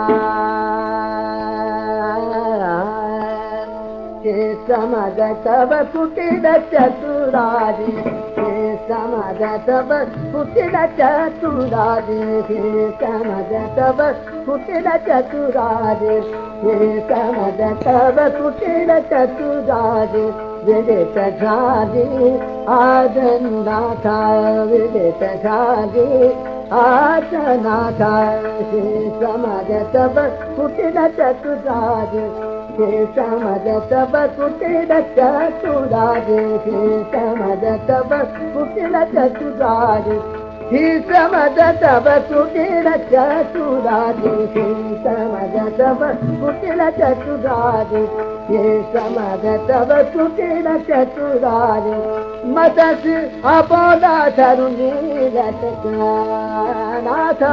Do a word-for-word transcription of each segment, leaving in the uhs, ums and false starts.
समद तब कुटिल चतुरारी समद तब कुटिल चतुरारी समद तब कुटिल चतुरारी समद तब कुटिल चतुरारी विदित झाजी आदनाथा विदित झाजी आदनाथा समद तब कुटिल चतुरारी समद तब कुटिल चतुरारी समद तब कुटिल चतुरारी समद तब कुटिल चतुरारी समद तब कुटिल चतुरारी समद तब कुटिल चतुरारी मदस अपोदा तरुणी लटका नाथा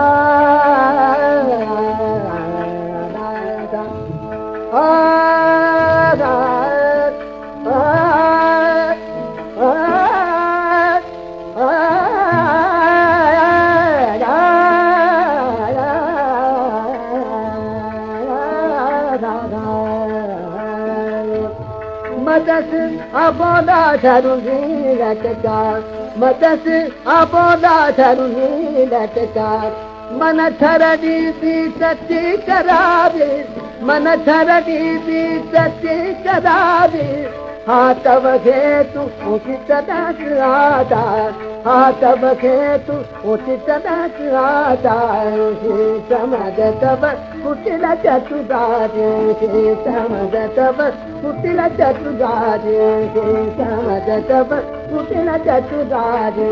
मदस अपोदा तरुणी लटका मदस अपोदा तरुणी लटका मन थरडी दी सच्ची करावे मन थरडी दी सच्ची करावे हाथ बखे तू उचित दास आता हाथ बखे तू उचित दास आता समद तब कुटिल चतुरारी समद तब कुटिल चतुरारी समद तब कुटिल चतुरारी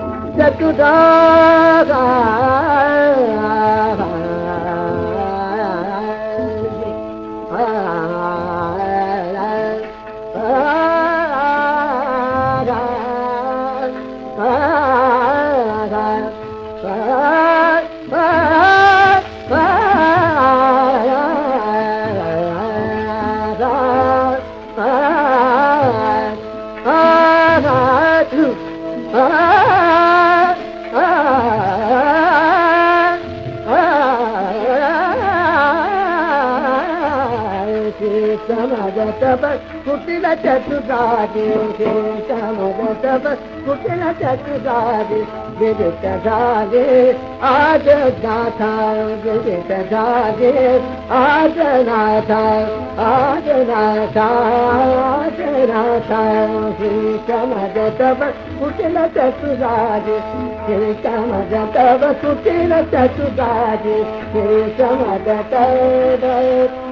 चतुरारी समद तब कुटिल चतुरारी समद तब कुटिल चतुरारी विदित झाजी आज नाथा विदित झाजी आज नाथा आज नाथा आज नाथा समद तब कुटिल चतुरारी समद तब कुटिल चतुरारी समद तब